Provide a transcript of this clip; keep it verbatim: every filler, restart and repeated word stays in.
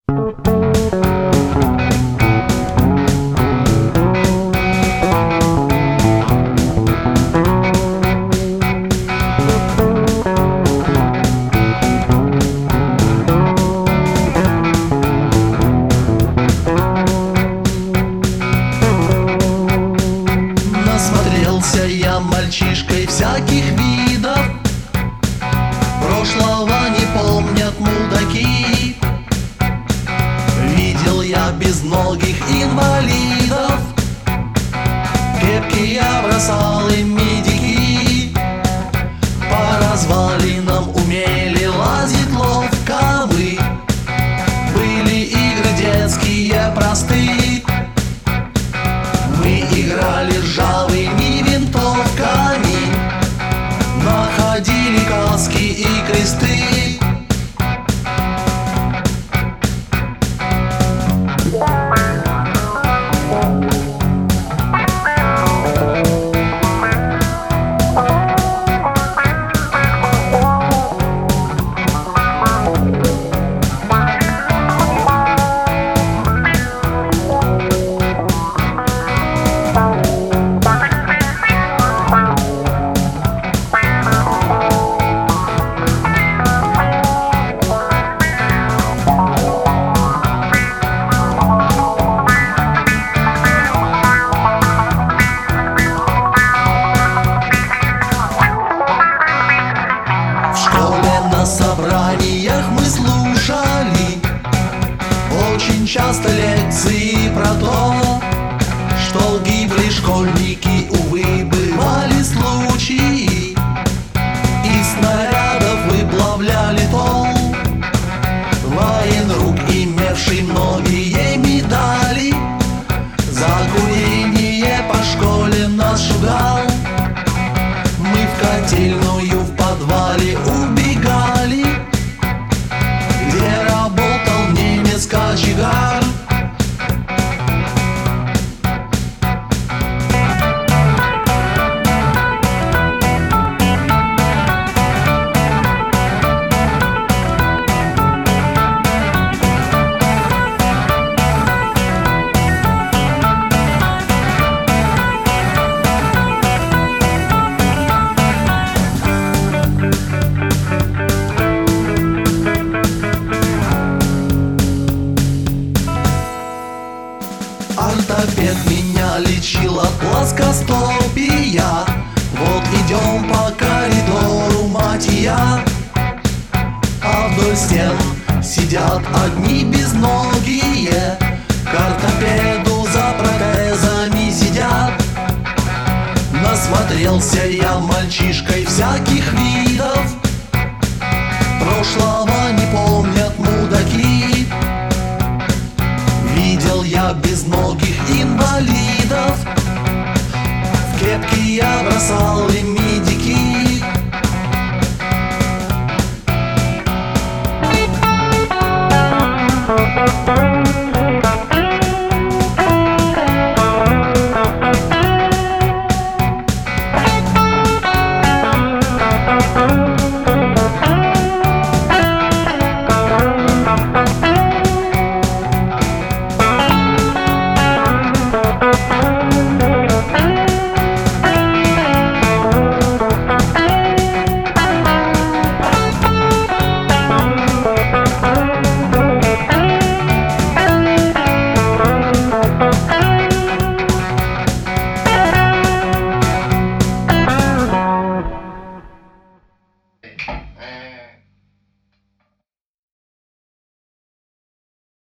Насмотрелся я мальчишкой всяких видов, прошлого не помнят мудаки. Видел я безногих инвалидов, кепки я бросал и медики. По развалинам умели лазить ловко мы, были игры детские простые. Мы играли ржавыми винтовками, находили каски и кресты. На собраниях мы слушали очень часто лекции про то, что гибли школьники, увы, бывали случаи. Из снарядов выплавляли тол, военрук, имевший многие медали, за курение по школе нас шугал. Мы в котельную в подвале убегали, где работал немец-кочегар. Ортопед меня лечил от плоскостопия. Вот идем по коридору, мать и я, а вдоль стен сидят одни безногие, к ортопеду за протезами сидят. Насмотрелся я мальчишкой всяких видов, прошлого не помнят мудаки. Видел я безногих инвалидов, в кепки я бросал и